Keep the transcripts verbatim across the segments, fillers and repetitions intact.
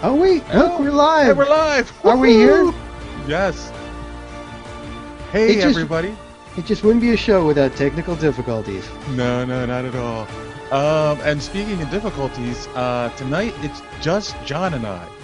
Oh wait, Oh, look, we're live. Hey, we're live. Are we here? Yes. Hey, It just- everybody. It just wouldn't be a show without technical difficulties. No, no, not at all. Um, and speaking of difficulties, uh, tonight it's just John and I.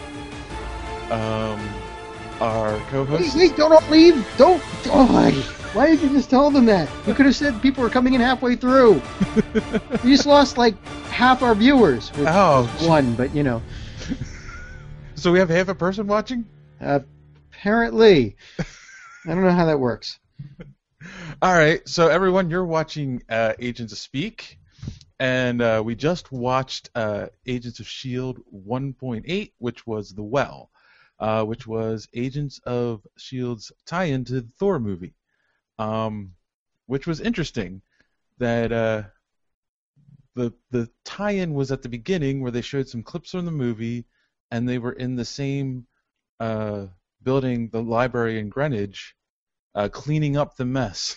Um, our Wait, co-host. wait, don't all leave. Don't. Oh, why? Why did you just tell them that? You could have said people were coming in halfway through. We just lost like half our viewers. Which Oh, was one, but you know. So we have half a person watching? Apparently. I don't know how that works. All right, so everyone, you're watching uh, Agents of Speak, and uh, we just watched uh, Agents of S H I E L D one point eight, which was The Well, uh, which was Agents of S H I E L D's tie-in to the Thor movie, um, which was interesting. That uh, the the tie-in was at the beginning where they showed some clips from the movie, and they were in the same uh, building, the library in Greenwich. Uh, cleaning up the mess,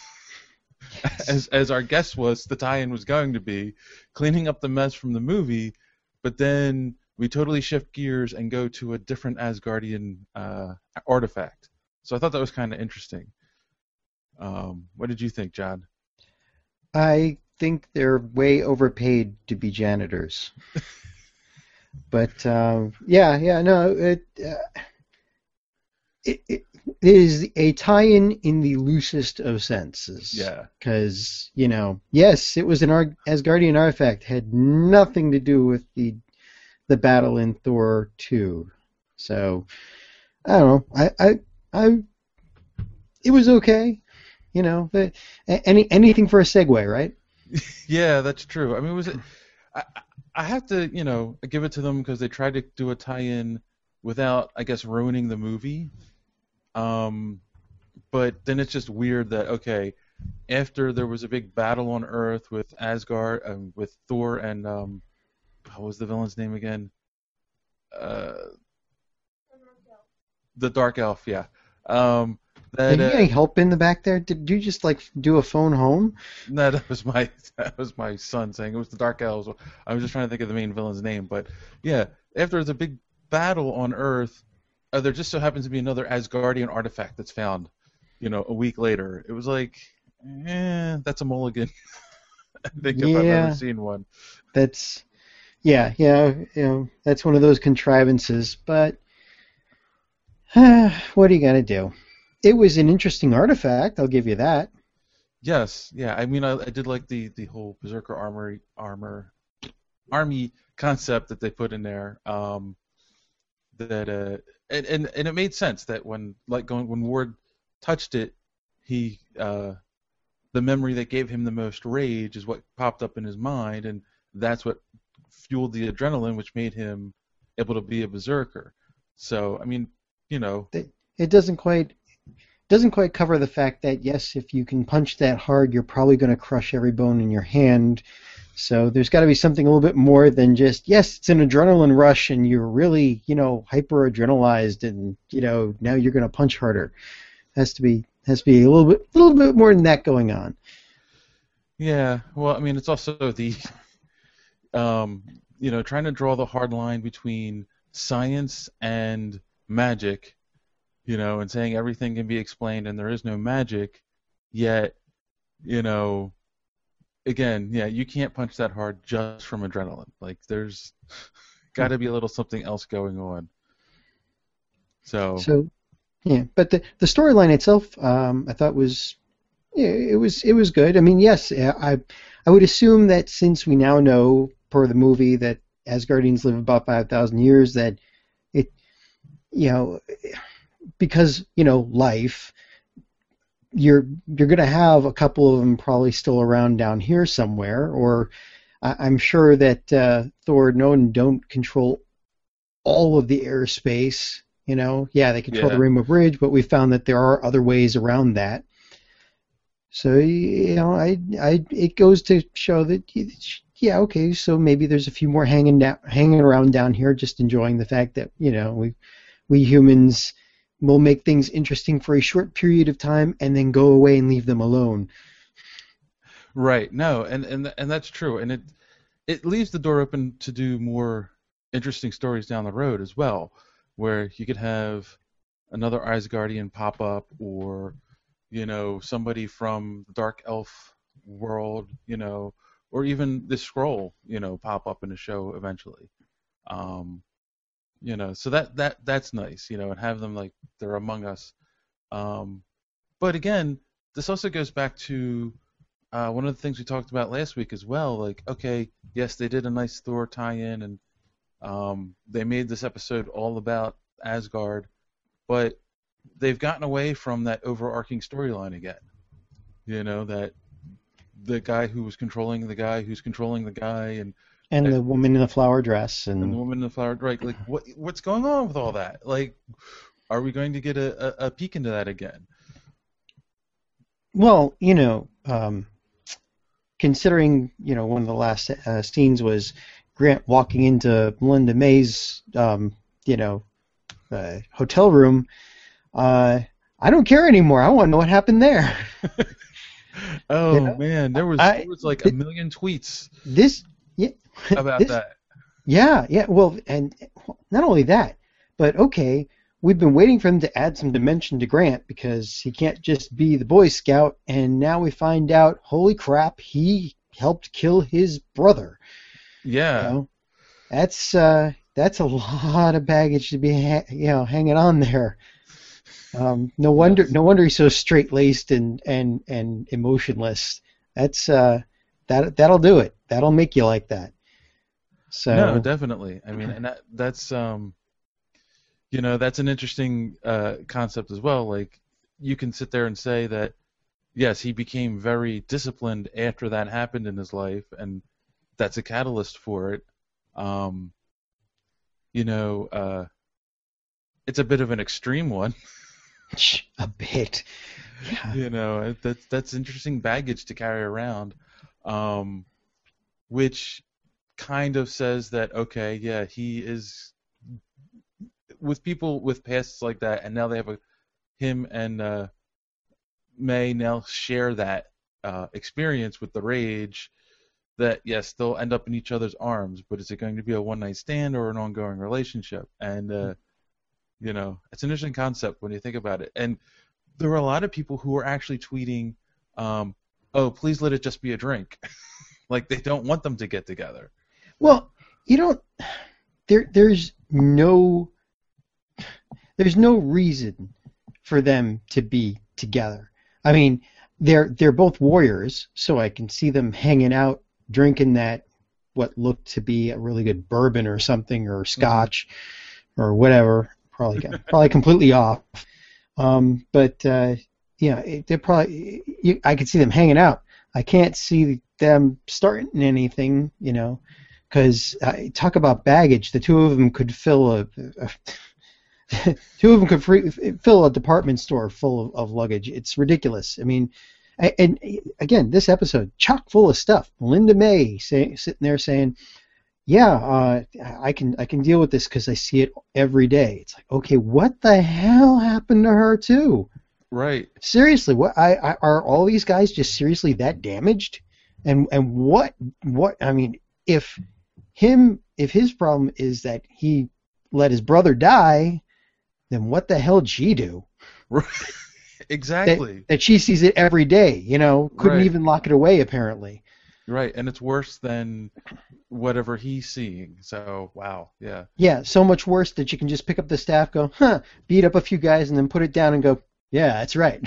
as as our guess was, the tie-in was going to be cleaning up the mess from the movie, but then we totally shift gears and go to a different Asgardian uh, artifact. So I thought that was kind of interesting. Um, what did you think, John? I think they're way overpaid to be janitors. But um, yeah, yeah, no, it, uh, it it is a tie-in in the loosest of senses. Yeah. Because you know, yes, it was an Ar- Asgardian artifact, had nothing to do with the the battle in Thor two. So I don't know. I I, I it was okay. You know, the, any anything for a segue, right? Yeah, that's true. I mean, was it? I I have to, you know, give it to them because they tried to do a tie-in without, I guess, ruining the movie. Um, but then it's just weird that okay, after there was a big battle on Earth with Asgard, um, with Thor and um, what was the villain's name again? Uh, the Dark Elf, yeah. Um, that, Did you uh, get any help in the back there? Did you just like do a phone home? No, that was my that was my son saying it was the Dark Elves. I was just trying to think of the main villain's name, but yeah, after there's a big battle on Earth, uh, there just so happens to be another Asgardian artifact that's found, you know, a week later. It was like, eh, that's a mulligan. I think if I've Yeah. ever seen one. That's yeah, yeah, you know, that's one of those contrivances. But what are you gonna do? It was an interesting artifact. I'll give you that. Yes, yeah. I mean, I, I did like the, the whole Berserker armor armor army concept that they put in there. Um, that uh, and, and and it made sense that when like going when Ward touched it, he uh, the memory that gave him the most rage is what popped up in his mind, and that's what fueled the adrenaline, which made him able to be a berserker. So I mean, you know, It, it doesn't quite doesn't quite cover the fact that yes, if you can punch that hard, you're probably going to crush every bone in your hand. So there's got to be something a little bit more than just yes, it's an adrenaline rush and you're really, you know, hyper adrenalized and you know now you're going to punch harder. Has to be has to be a little bit a little bit more than that going on. yeah. Well, I mean, it's also the um, you know, trying to draw the hard line between science and magic, you know, and saying everything can be explained and there is no magic, yet, you know, again, yeah, you can't punch that hard just from adrenaline. Like, there's got to be a little something else going on. So, So yeah, but the the storyline itself, um, I thought was yeah, it was it was good. I mean, yes, I I would assume that since we now know per the movie that Asgardians live about five thousand years, that it you know because you know life, you're you're going to have a couple of them probably still around down here somewhere, or I, I'm sure that uh, Thor and Odin don't control all of the airspace. You know, yeah, they control Yeah. the Rainbow Bridge, but we found that there are other ways around that. So you know, I, I, it goes to show that yeah, okay, so maybe there's a few more hanging down, hanging around down here, just enjoying the fact that you know we, we humans will make things interesting for a short period of time and then go away and leave them alone. right, no, and and and that's true, and it it leaves the door open to do more interesting stories down the road as well, where you could have another Asgardian pop up, or you know somebody from the Dark Elf world, you know, or even the Skrull, you know, pop up in a show eventually. Um, you know, so that that that's nice, you know, and have them like they're among us. Um, but again, this also goes back to uh, one of the things we talked about last week as well. Like, okay, yes, they did a nice Thor tie-in, and um, they made this episode all about Asgard, but they've gotten away from that overarching storyline again. You know, that the guy who was controlling the guy who's controlling the guy, and And the woman in the flower dress, and, and the woman in the flower, right? Like, what what's going on with all that? Like, are we going to get a, a, a peek into that again? well, you know, um, considering you know one of the last uh, scenes was Grant walking into Melinda May's um, you know uh, hotel room. Uh, I don't care anymore. I want to know what happened there. Oh You know? man, there was I- there was like a million tweets This, yeah, about this, that. Yeah, yeah. Well, and not only that, but okay, we've been waiting for him to add some dimension to Grant because he can't just be the Boy Scout, and now we find out, holy crap, he helped kill his brother. Yeah. You know, that's uh, that's a lot of baggage to be ha- you know hanging on there. Um, no wonder, Yes. no wonder he's so straight-laced and and and emotionless. That's uh, that that'll do it. That'll make you like that. So No, definitely. I mean, and that, that's um, you know, that's an interesting uh, concept as well. Like, you can sit there and say that, yes, he became very disciplined after that happened in his life, and that's a catalyst for it. Um, you know, uh, it's a bit of an extreme one. a bit. Yeah. You know, that's that's interesting baggage to carry around, um, which kind of says that, okay, yeah, he is with people with pasts like that, and now they have a him and uh, May now share that uh, experience with the Rage. That yes, they'll end up in each other's arms, but is it going to be a one night stand or an ongoing relationship? And uh, you know, it's an interesting concept when you think about it. And there were a lot of people who were actually tweeting, um, "Oh, please let it just be a drink." Like they don't want them to get together. Well, you don't. There, there's no. There's no reason for them to be together. I mean, they're they're both warriors, so I can see them hanging out, drinking that what looked to be a really good bourbon or something, or scotch, or whatever. Probably probably completely off. Um, but uh, yeah, it, they're probably. You, I could see them hanging out. I can't see them starting anything, you know, because uh, talk about baggage. The two of them could fill a. a two of them could free, fill a department store full of, of luggage. It's ridiculous. I mean, and, and again, this episode chock full of stuff. Melinda May say, sitting there saying, "Yeah, uh, I can I can deal with this because I see it every day." It's like, okay, what the hell happened to her too? Right. Seriously, what I, I are all these guys just seriously that damaged? And and what what I mean, if him if his problem is that he let his brother die, then what the hell did she do? Exactly. That, that she sees it every day, you know, couldn't Right. even lock it away apparently. Right, and it's worse than whatever he's seeing. So, wow, yeah. Yeah, so much worse that you can just pick up the staff, go, huh, beat up a few guys, and then put it down and go, yeah, that's right.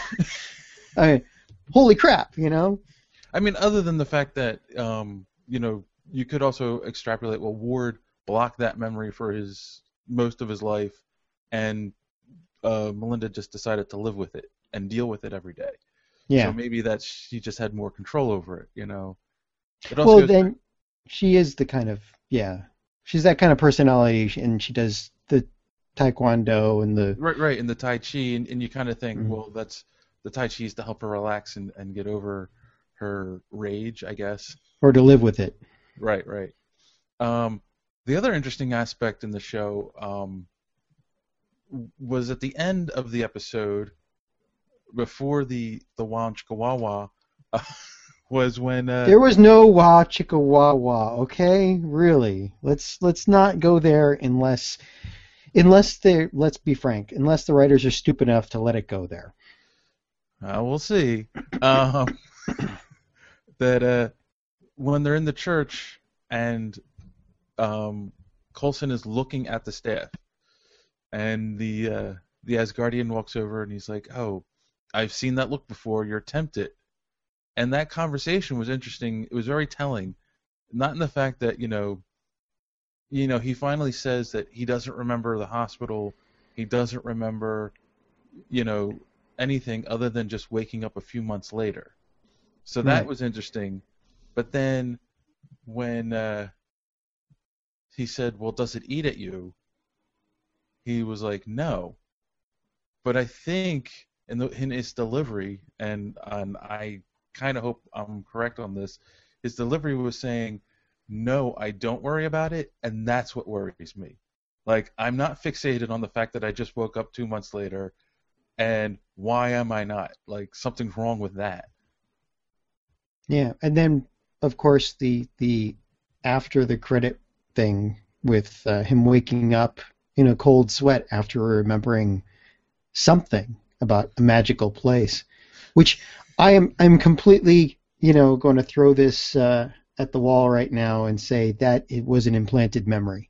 I mean, holy crap, you know? I mean, other than the fact that, um, you know, you could also extrapolate, well, Ward blocked that memory for his most of his life, and uh, Melinda just decided to live with it and deal with it every day. Yeah. So maybe that she just had more control over it, you know. It also Well, goes then she is the kind of, yeah, she's that kind of personality, and she does the taekwondo and the, Right, right, in the Tai Chi, and, and you kind of think, Mhm. well, that's the Tai Chi is to help her relax and, and get over her rage, I guess. or to live with it. Right, right. Um, the other interesting aspect in the show um, was at the end of the episode, before the the Wanch Kawawa, uh, was when uh, There was no wah chicka wah wah, okay? Really. Let's let's not go there unless unless they let's be frank, unless the writers are stupid enough to let it go there. uh, we'll see. Um, that uh, when they're in the church and um, Coulson is looking at the staff, and the uh, the Asgardian walks over and he's like, "Oh, I've seen that look before. You're tempted." And that conversation was interesting. It was very telling, not in the fact that you know, you know, he finally says that he doesn't remember the hospital, he doesn't remember, you know, anything other than just waking up a few months later. So that Right. was interesting. But then when uh, he said, "Well, does it eat at you?" he was like, "No." But I think in, the, in his delivery, and, and I kind of hope I'm correct on this, his delivery was saying, "No, I don't worry about it, and that's what worries me. Like, I'm not fixated on the fact that I just woke up two months later, and why am I not? Like, something's wrong with that." Yeah, and then of course the the after the credit thing with uh, him waking up in a cold sweat after remembering something about a magical place, which I am I'm completely you know going to throw this uh, at the wall right now and say that it was an implanted memory.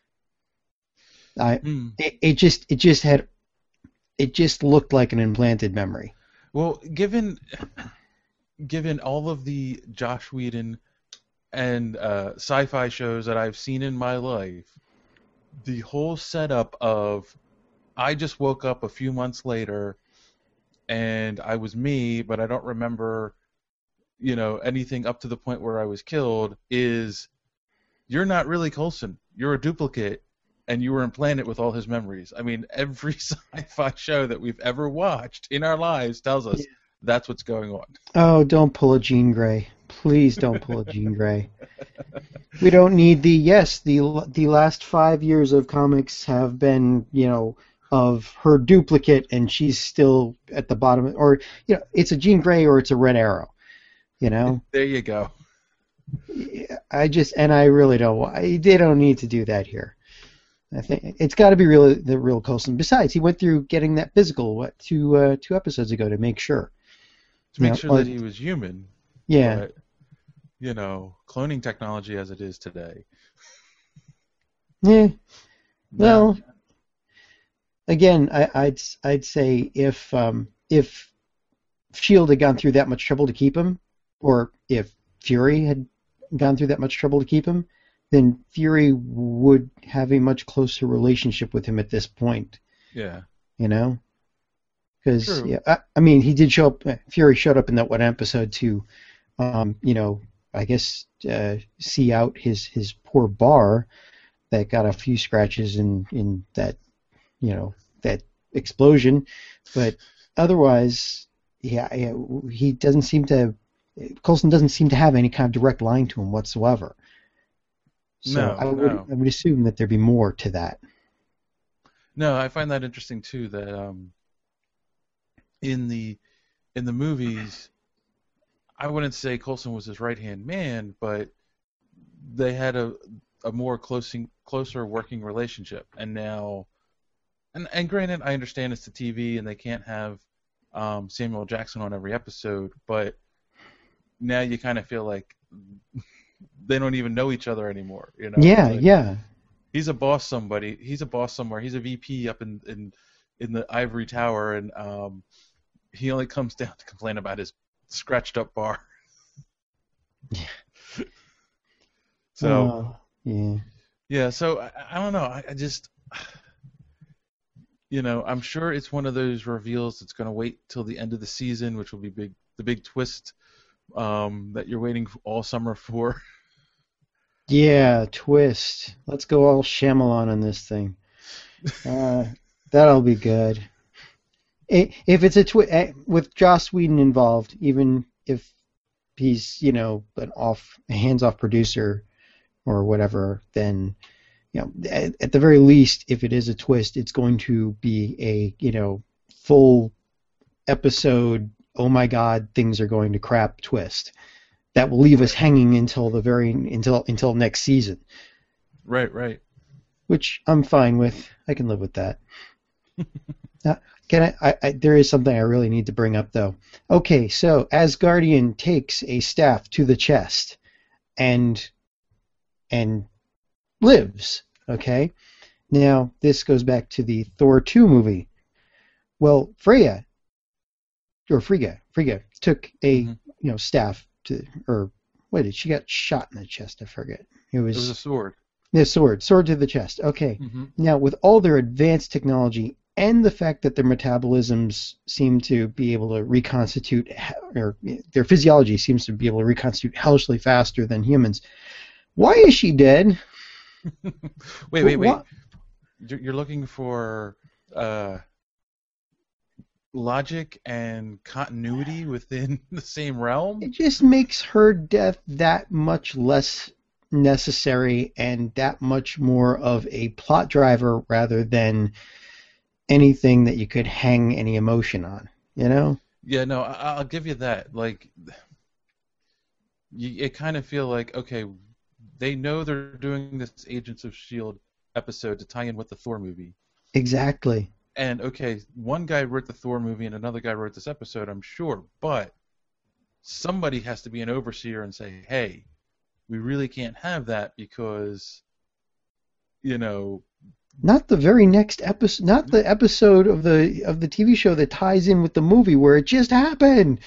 I Hmm. it, it just it just had it just looked like an implanted memory. Well, given given all of the Josh Whedon and uh, sci-fi shows that I've seen in my life, the whole setup of I just woke up a few months later and I was me, but I don't remember, you know, anything up to the point where I was killed is you're not really Coulson. You're a duplicate, and you were implanted with all his memories. I mean, every sci-fi show that we've ever watched in our lives tells us that's what's going on. Oh, don't pull a Jean Grey. Please don't pull a Jean Grey. We don't need the yes. The the last five years of comics have been you know of her duplicate, and she's still at the bottom. Or you know, it's a Jean Grey or it's a Red Arrow. You know, There you go. I just and I really don't. I, they don't need to do that here. I think it's got to be real the real Coulson. Besides, he went through getting that physical what two uh, two episodes ago to make sure. To make Yeah, sure or- that he was human. Yeah. But, you know, cloning technology as it is today. Yeah. Well, No. again, I, I'd I'd say if um, if Shield had gone through that much trouble to keep him, or if Fury had gone through that much trouble to keep him, then Fury would have a much closer relationship with him at this point. Yeah. You know, because True. yeah, I, I mean, he did show up. Fury showed up in that one episode to, um, you know, I guess uh, see out his his poor bar that got a few scratches in in that, you know, that explosion, but otherwise, yeah, yeah, he doesn't seem to. Coulson doesn't seem to have any kind of direct line to him whatsoever. So No, I would no. I would assume that there'd be more to that. No, I find that interesting too. That um, in the in the movies, I wouldn't say Coulson was his right hand man, but they had a a more closing, closer working relationship. And now, and and granted, I understand it's the T V and they can't have um, Samuel Jackson on every episode, but now you kind of feel like they don't even know each other anymore. You know? Yeah, It's like, yeah. he's a boss somebody. He's a boss somewhere. He's a V P up in in, in the ivory tower, and um, he only comes down to complain about his scratched up bar. so Uh, yeah. yeah, so I, I don't know. I, I just, you know, I'm sure it's one of those reveals that's going to wait till the end of the season, which will be big, the big twist um, that you're waiting all summer for. Yeah, twist. Let's go all Shyamalan on this thing. Uh, that'll be good. I- If it's a twi- with Joss Whedon involved, even if he's you know an off a hands-off producer or whatever, then you know at, at the very least, if it is a twist, it's going to be a you know full episode. Oh my God, things are going to crap twist. that will leave us hanging until the very until until next season. Right, right. Which I'm fine with. I can live with that. Now, can I, I, I? There is something I really need to bring up, though. Okay, so Asgardian takes a staff to the chest, and and lives. Okay. Now this goes back to the Thor two movie. Well, Freya or Frigga, Frigga took a Mm-hmm. you know staff to, or what did she got shot in the chest? I forget. It was, It was a sword. yeah, sword, sword to the chest. Okay. Mm-hmm. Now, with all their advanced technology and the fact that their metabolisms seem to be able to reconstitute, or their physiology seems to be able to reconstitute hellishly faster than humans, why is she dead? wait, wait, wait. What? You're, you're looking for uh, logic and continuity within the same realm? It just makes her death that much less necessary and that much more of a plot driver rather than anything that you could hang any emotion on, you know? Yeah, no, I, I'll give you that. Like, you, it kind of feel like, okay, they know they're doing this Agents of S H I E L D episode to tie in with the Thor movie. Exactly. And, okay, one guy wrote the Thor movie and another guy wrote this episode, I'm sure, but somebody has to be an overseer and say, hey, we really can't have that because, you know... Not the very next episode, not the episode of the of the T V show that ties in with the movie where it just happened.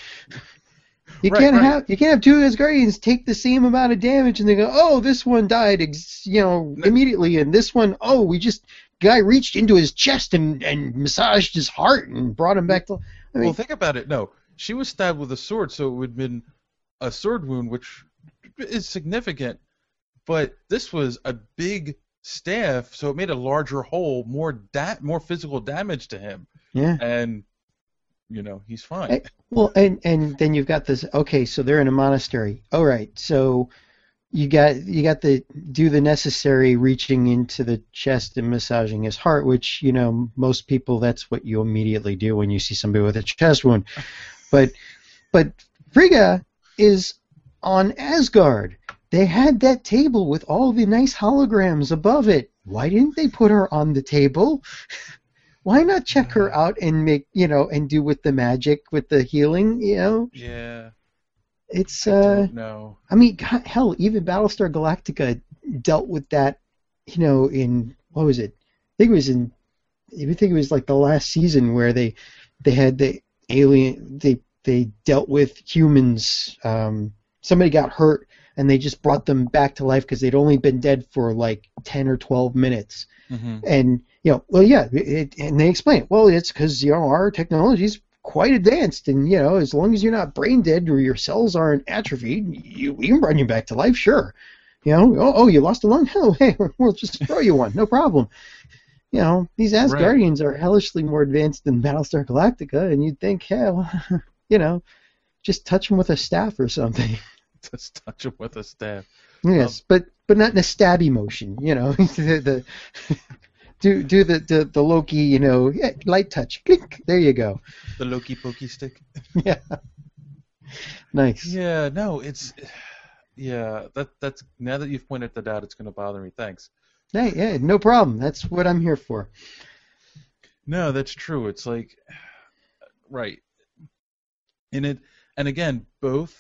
You Right, can't right. have you can't have two Asgardians take the same amount of damage and they go, oh, this one died, ex- you know, No. immediately, and this one, oh, we just guy reached into his chest and, and massaged his heart and brought him back to. I mean, Well, think about it. No, she was stabbed with a sword, so it would have been a sword wound, which is significant. But this was a big staff, so it made a larger hole, more da- more physical damage to him, yeah. and you know he's fine. I- Well, and and then you've got this. Okay, so they're in a monastery. All right, so you got you got the do the necessary reaching into the chest and massaging his heart, which you know most people that's what you immediately do when you see somebody with a chest wound. But but Frigga is on Asgard. They had that table with all the nice holograms above it. Why didn't they put her on the table? Why not check her out and make, you know, and do with the magic, with the healing, you know? Yeah, It's, I uh, don't know. I mean, God, hell, even Battlestar Galactica dealt with that, you know, in, what was it? I think it was in, I think it was like the last season where they, they had the alien, they, they dealt with humans, um, somebody got hurt, and they just brought them back to life because they'd only been dead for like ten or twelve minutes. Mm-hmm. And, you know, well, yeah, it, and they explain, well, it's because, you know, our technology's quite advanced, and, you know, as long as you're not brain dead or your cells aren't atrophied, you, we can bring you back to life, sure. You know, oh, oh you lost a lung? Oh, hey, we'll just throw you one, no problem. You know, these Asgardians are hellishly more advanced than Battlestar Galactica, and you'd think, hell, you know, just touch them with a staff or something. Just touch him with a staff. Yes, Um, but but not in a stabby motion, you know. the, the do do the, the the Loki, you know, yeah, light touch, click. There you go. The Loki pokey stick. Yeah, nice. Yeah, no, it's yeah. That that's now that you've pointed that out, it's going to bother me. Thanks. Hey, yeah, no problem. That's what I'm here for. No, that's true. It's like right. In it, and again, both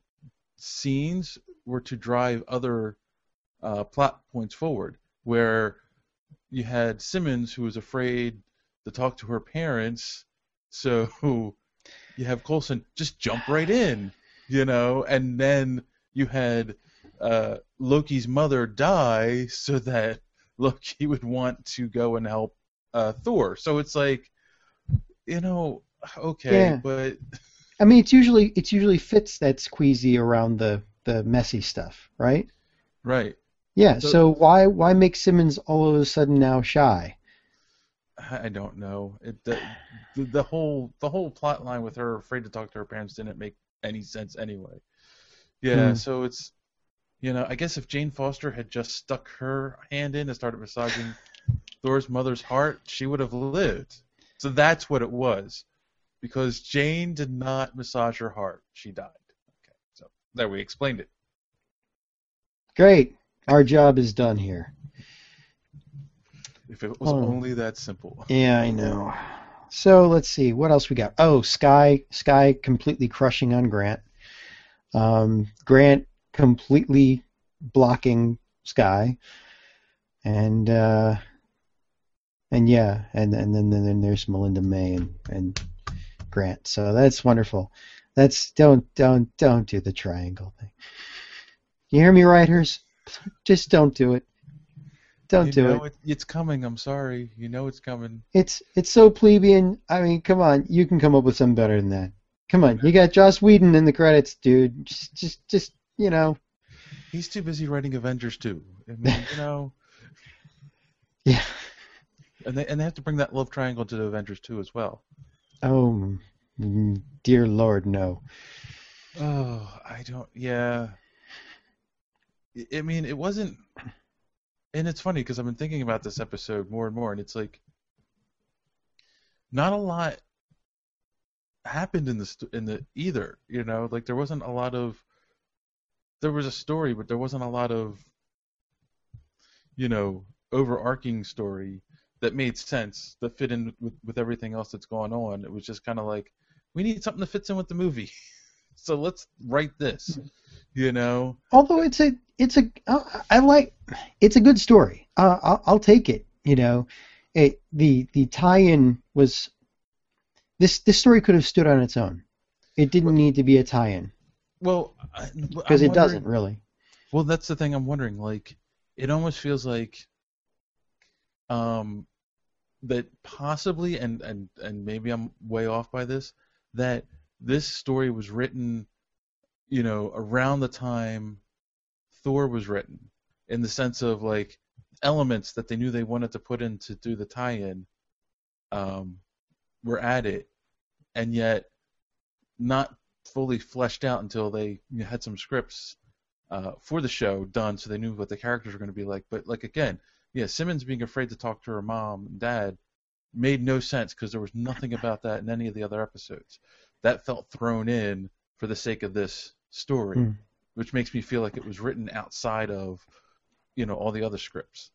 scenes were to drive other uh, plot points forward, where you had Simmons who was afraid to talk to her parents, so you have Coulson just jump right in, you know, and then you had uh, Loki's mother die so that Loki would want to go and help uh, Thor. So it's like, you know, okay, Yeah. but I mean, it's usually it's usually fits that squeezy around the the messy stuff, right? right. Yeah. So- So why why make Simmons all of a sudden now shy? I don't know. It, the, the the whole the whole plot line with her afraid to talk to her parents didn't make any sense anyway. Yeah, Hmm. so it's you know I guess if Jane Foster had just stuck her hand in and started massaging Thor's mother's heart, she would have lived. So that's what it was, because Jane did not massage her heart. She died. Okay, so that we explained it. Great. Our job is done here. If it was Oh. only that simple. Yeah, I know. So let's see. What else we got? Oh, Sky. Sky completely crushing on Grant. Um, Grant completely blocking Sky. And uh, and yeah, and and then then there's Melinda May and, and Grant. So that's wonderful. That's don't don't don't do the triangle thing. You hear me, writers? Just don't do it. Don't you do know it. it. It's coming. I'm sorry. You know it's coming. It's it's so plebeian. I mean, come on. You can come up with something better than that. Come on. You got Joss Whedon in the credits, dude. Just just just you know. He's too busy writing Avengers two. I mean, you know. Yeah. And they and they have to bring that love triangle to the Avengers two as well. Oh, mm, dear Lord, no. Oh, I don't. Yeah. I I mean, it wasn't. And it's funny because I've been thinking about this episode more and more, and it's like not a lot happened in the st- in the either. You know, like there wasn't a lot of. There was a story, but there wasn't a lot of. You know, overarching story that made sense, that fit in with, with everything else that's going on. It was just kind of like, we need something that fits in with the movie, so let's write this, you know. Although it's a it's a uh, I like it's a good story. Uh, I'll, I'll take it. You know, it, the the tie-in was this this story could have stood on its own. It didn't need to be a tie-in Well, because it doesn't really. Well, that's the thing I'm wondering. Like, it almost feels like um, that possibly, and, and, and maybe I'm way off by this, that this story was written, you know, around the time Thor was written, in the sense of like elements that they knew they wanted to put in to do the tie-in um, were added, and yet not fully fleshed out until they you know, had some scripts uh, for the show done, so they knew what the characters were going to be like. But like again, yeah, Simmons being afraid to talk to her mom and dad made no sense because there was nothing about that in any of the other episodes. That felt thrown in for the sake of this story, Hmm. which makes me feel like it was written outside of, you know, all the other scripts.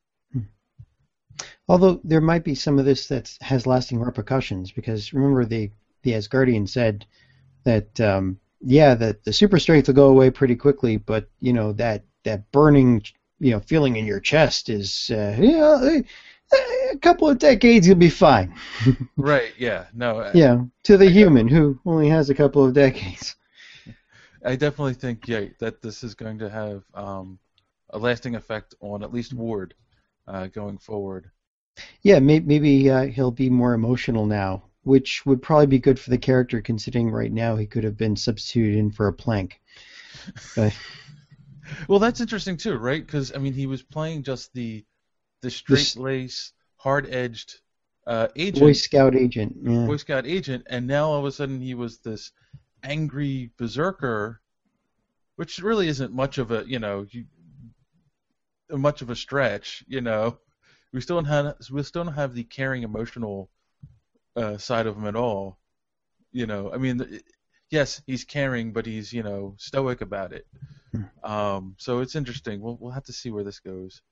Although there might be some of this that has lasting repercussions, because remember the the Asgardian said that um, yeah, that the super strength will go away pretty quickly, but you know that that burning you know feeling in your chest is uh, you know, a couple of decades you'll be fine. Right? Yeah. No. I- Yeah, to the I human who only has a couple of decades. I definitely think, yeah, that this is going to have um, a lasting effect on at least Ward uh, going forward. Yeah, may, maybe uh, he'll be more emotional now, which would probably be good for the character, considering right now he could have been substituted in for a Plank. But Well, that's interesting too, right? Because I mean, he was playing just the the straight lace, hard edged uh, agent, Boy Scout agent, yeah. Boy Scout agent, and now all of a sudden he was this angry berserker, which really isn't much of a you know you, much of a stretch. You know, we still don't have we still don't have the caring, emotional uh, side of him at all. You know, I mean, it, yes, he's caring, but he's you know stoic about it. Um, so it's interesting. We'll we'll have to see where this goes.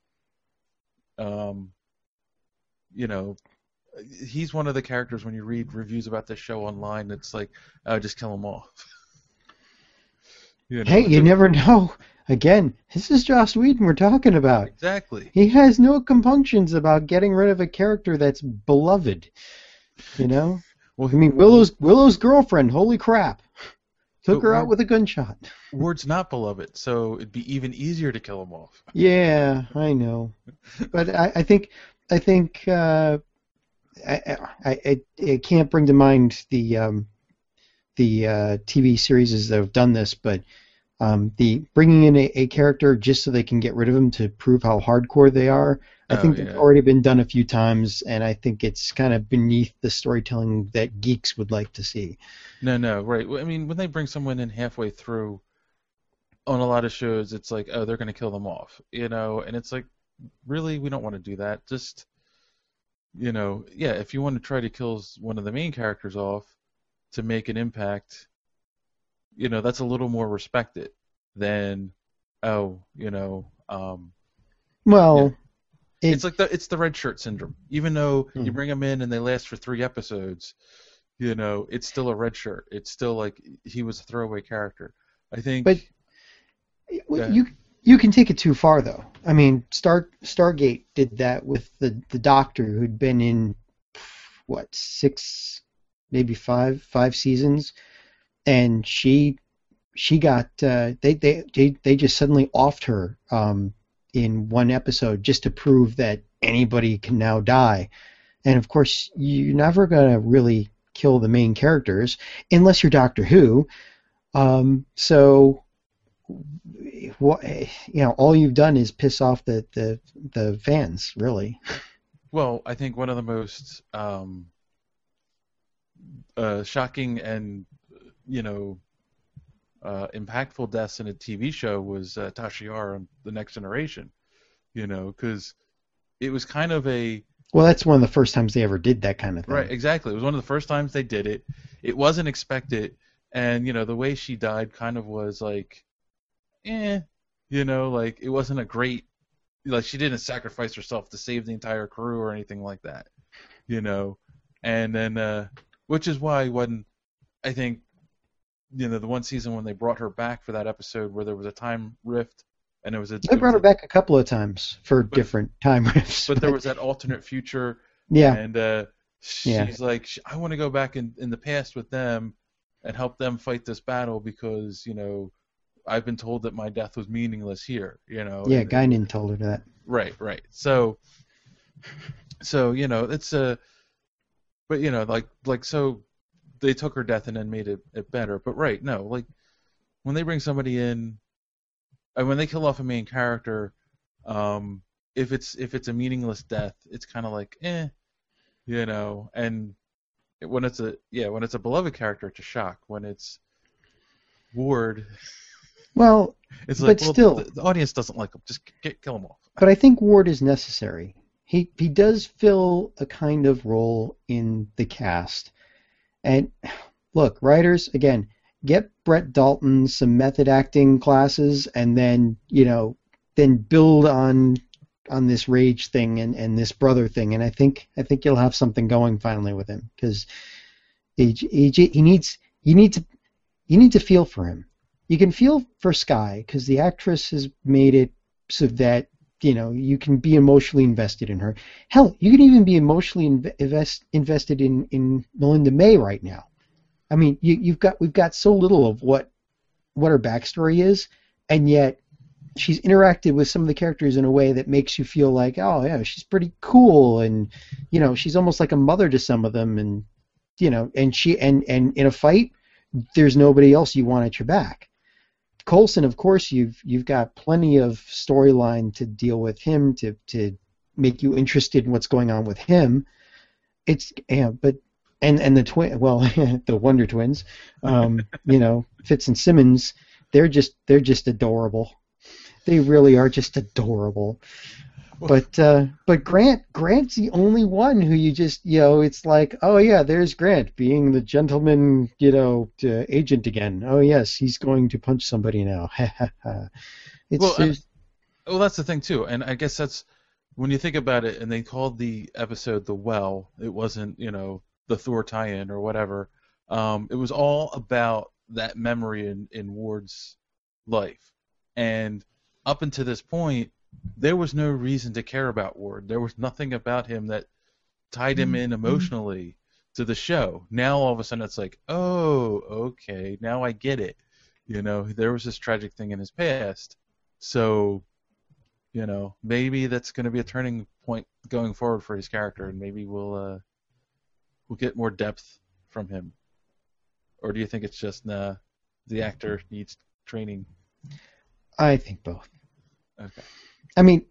Um, you know, he's one of the characters when you read reviews about this show online. It's like, oh, just kill him off. you know, Hey, it's you a- never know. Again, this is Joss Whedon we're talking about. exactly. He has no compunctions about getting rid of a character that's beloved. You know? Well, I mean, Willow's Willow's girlfriend, holy crap. Took But her out Ward- with a gunshot. Ward's not beloved, so it'd be even easier to kill him off. Yeah, I know. But I, I think I think uh, I, I, I I can't bring to mind the um, the uh, T V series that have done this, but um, the bringing in a, a character just so they can get rid of him to prove how hardcore they are. I Oh, think that's yeah. already been done a few times, and I think it's kind of beneath the storytelling that geeks would like to see. No, no, right. Well, I mean, when they bring someone in halfway through on a lot of shows, it's like, oh, they're going to kill them off, you know, and it's like, really, we don't want to do that. Just, you know, yeah, if you want to try to kill s- one of the main characters off to make an impact, you know, that's a little more respected. than, oh, you know, um, yeah. Well, it, It's like the it's the red shirt syndrome. Even though you mm, bring them in and they last for three episodes, you know, it's still a red shirt. It's still like he was a throwaway character. I but think. Go ahead. you you can take it too far though. I mean, Star Stargate did that with the the Doctor who'd been in what six, maybe five five seasons, and she she got uh, they, they they they just suddenly offed her um, in one episode just to prove that anybody can now die. And of course, you're never gonna really kill the main characters unless you're Doctor Who. Um, so, what you know, all you've done is piss off the the, the fans, really. Well, I think one of the most um, uh, shocking and you know uh, impactful deaths in a T V show was uh, Tasha Yar on The Next Generation. You know, because it was kind of a Well, that's one of the first times they ever did that kind of thing. right, exactly. It was one of the first times they did it. It wasn't expected, and you know the way she died kind of was like, eh, you know, like it wasn't a great, like she didn't sacrifice herself to save the entire crew or anything like that, you know, and then uh, which is why when I think, you know, the one season when they brought her back for that episode where there was a time rift and there was a They there brought was her a, back a couple of times for But- different time rifts. but there was that alternate future. yeah, And uh, she's Yeah. like, I want to go back in, in the past with them and help them fight this battle because, you know, I've been told that my death was meaningless here, you know. yeah. and- Guinan told her that. Right, right. So, so you know, it's a, but you know, like, like so, they took her death and then made it, it better. But right, no, like when they bring somebody in, and when they kill off a main character, um, if it's if it's a meaningless death, it's kind of like, eh, you know. And when it's a yeah, when it's a beloved character, it's a shock. When it's Ward, Well, it's But like, well, still- the, the audience doesn't like him. Just get, kill him off. but I think Ward is necessary. He he does fill a kind of role in the cast. And look, writers, again, get Brett Dalton some method acting classes, and then you know, then build on on this rage thing and, and this brother thing, and I think I think you'll have something going finally with him because he, he he needs you need to you need to feel for him. You can feel for Skye because the actress has made it so that you know you can be emotionally invested in her. Hell, you can even be emotionally inv- invest, invested in, in Melinda May right now. I mean, you, you've got we've got so little of what what her backstory is, and yet she's interacted with some of the characters in a way that makes you feel like, oh yeah, she's pretty cool, and you know she's almost like a mother to some of them, and you know, and she and and in a fight, there's nobody else you want at your back. Coulson, of course, you've you've got plenty of storyline to deal with him to to make you interested in what's going on with him. It's yeah, but and and the twin, well, the Wonder Twins, um, you know, Fitz and Simmons, they're just they're just adorable. They really are just adorable. But uh, but Grant Grant's the only one who you just you know it's like, oh yeah, there's Grant being the gentleman, you know, uh, agent again. Oh yes, he's going to punch somebody now. it's Well, and- just, Well, that's the thing too, and I guess that's when you think about it. And they called the episode "The Well." It wasn't, you know, the Thor tie-in or whatever. Um, it was all about that memory in in Ward's life, and up until this point, there was no reason to care about Ward. There was nothing about him that tied him in emotionally to the show. Now all of a sudden it's like, oh, okay, now I get it. You know, there was this tragic thing in his past, so. You know, maybe that's going to be a turning point going forward for his character, and maybe we'll uh, we'll get more depth from him. Or do you think it's just nah, the actor needs training? I think both. Okay. I mean,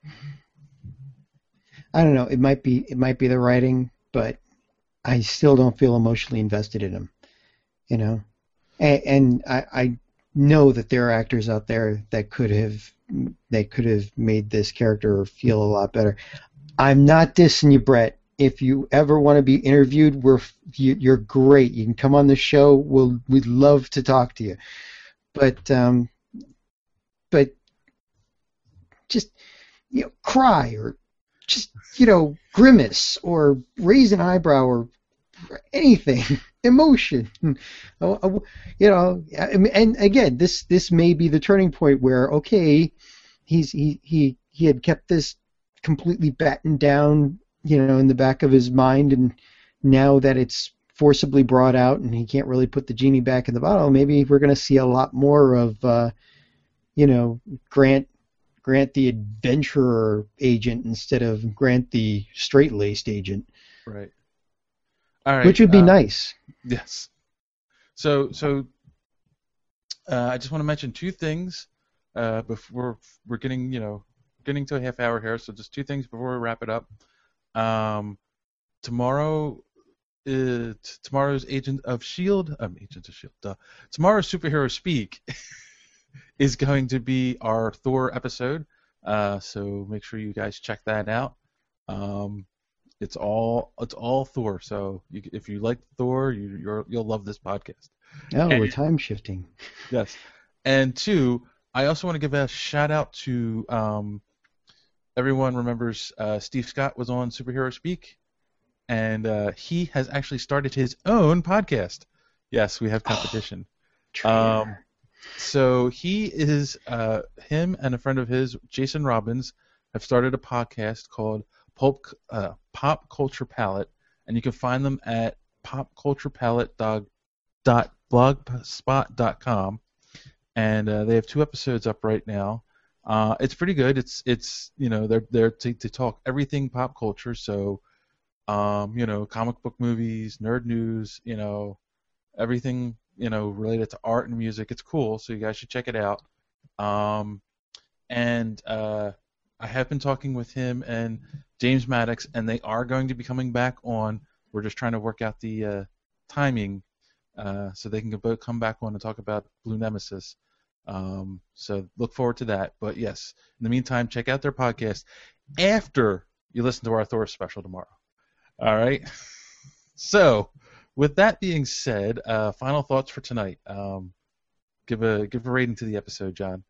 I don't know. It might be it might be the writing, but I still don't feel emotionally invested in him. You know, and, and I, I know that there are actors out there that could have they could have made this character feel a lot better. I'm not dissing you, Brett. If you ever want to be interviewed, we're you, you're great. You can come on the show. We'll we'd love to talk to you. But um, but just, you know, cry or just, you know, grimace or raise an eyebrow or anything, emotion. You know, and again, this this may be the turning point where, okay, he's he he he had kept this completely battened down, you know, in the back of his mind, and now that it's forcibly brought out and he can't really put the genie back in the bottle, maybe we're going to see a lot more of, uh, you know, Grant Grant the adventurer agent instead of Grant the straight-laced agent. Right. All right. Which would be um, nice. Yes. So so uh, I just want to mention two things uh, before we're getting, you know, getting to a half hour here. So just two things before we wrap it up. Um, tomorrow is tomorrow's Agent of Shield. Um, Agent of Shield. Duh. Tomorrow's Superhero Speak is going to be our Thor episode. Uh, so make sure you guys check that out. Um, it's all it's all Thor. So you, if you like Thor, you, you're, you'll love this podcast. Oh, and, we're time shifting. Yes. And two, I also want to give a shout out to um, everyone remembers uh, Steve Scott was on Superhero Speak, and uh, he has actually started his own podcast. Yes, we have competition. Oh, um, so he is, uh, him and a friend of his, Jason Robbins, have started a podcast called Pulp, uh, Pop Culture Palette, and you can find them at pop culture palette dot blogspot dot com, and uh, they have two episodes up right now. Uh, it's pretty good. It's it's you know they're they're to, to talk everything pop culture, so um, you know comic book movies, nerd news, you know everything you know related to art and music. It's cool, so you guys should check it out. Um, and uh, I have been talking with him and James Maddox, and they are going to be coming back on. We're just trying to work out the uh, timing uh, so they can both come back on and talk about Blue Nemesis. Um, so look forward to that. But yes, in the meantime, check out their podcast after you listen to our Thor special tomorrow. All right. So with that being said, uh, final thoughts for tonight. Um, give a give a rating to the episode, John.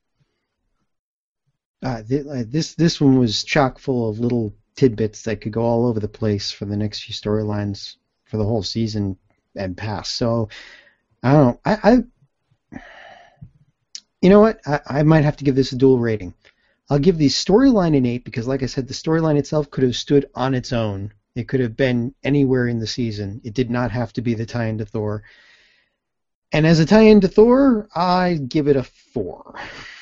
Uh, th- uh, this this one was chock full of little tidbits that could go all over the place for the next few storylines for the whole season and past. So I don't know. I, I you know what? I, I might have to give this a dual rating. I'll give the storyline an eight because, like I said, the storyline itself could have stood on its own. It could have been anywhere in the season. It did not have to be the tie-in to Thor. And as a tie-in to Thor, I give it a four.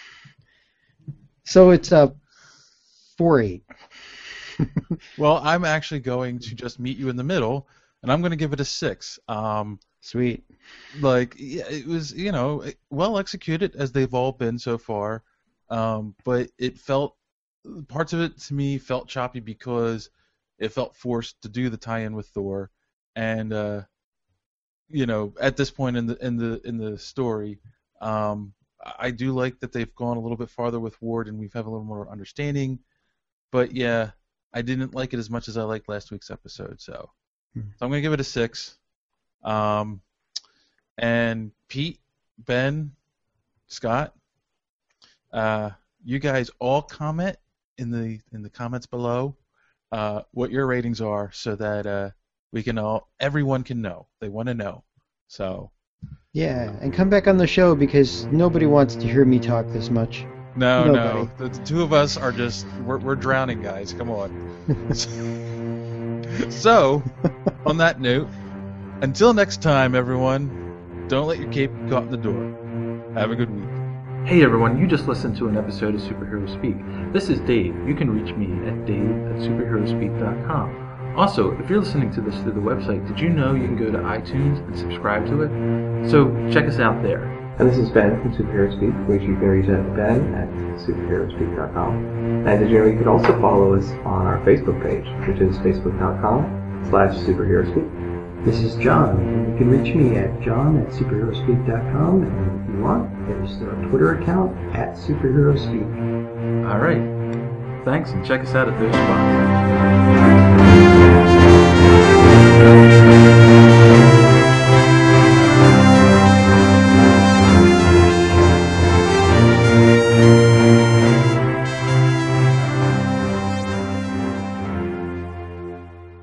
So it's a four eight. Well, I'm actually going to just meet you in the middle, and I'm going to give it a six. Um, Sweet. Like, yeah, it was, you know, well executed as they've all been so far, um, but it felt, parts of it to me felt choppy because it felt forced to do the tie-in with Thor, and uh, you know, at this point in the in the in the story, um, I do like that they've gone a little bit farther with Ward, and we've had a little more understanding. But yeah, I didn't like it as much as I liked last week's episode, so, hmm. so I'm gonna give it a six. Um, and Pete, Ben, Scott, uh, you guys all comment in the in the comments below uh, what your ratings are, so that uh, we can all everyone can know. They want to know. So. Yeah, and come back on the show because nobody wants to hear me talk this much. No, Nobody. no. The two of us are just, we're, we're drowning, guys. Come on. So, on that note, until next time, everyone, don't let your cape go out the door. Have a good week. Hey everyone, you just listened to an episode of Superhero Speak. This is Dave. You can reach me at dave at superhero speak dot com. Also, if you're listening to this through the website, did you know you can go to iTunes and subscribe to it? So check us out there. And this is Ben from Superhero Speak, which you can reach at ben at superhero speak dot com. And did you know you could also follow us on our Facebook page, which is facebook dot com slash superhero speak. This is John. You can reach me at john at superhero speak dot com, and if you want, there's our Twitter account at superhero speak. All right. Thanks, and check us out at those spots.